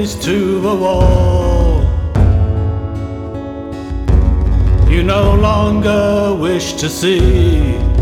face to the wall. You no longer wish to see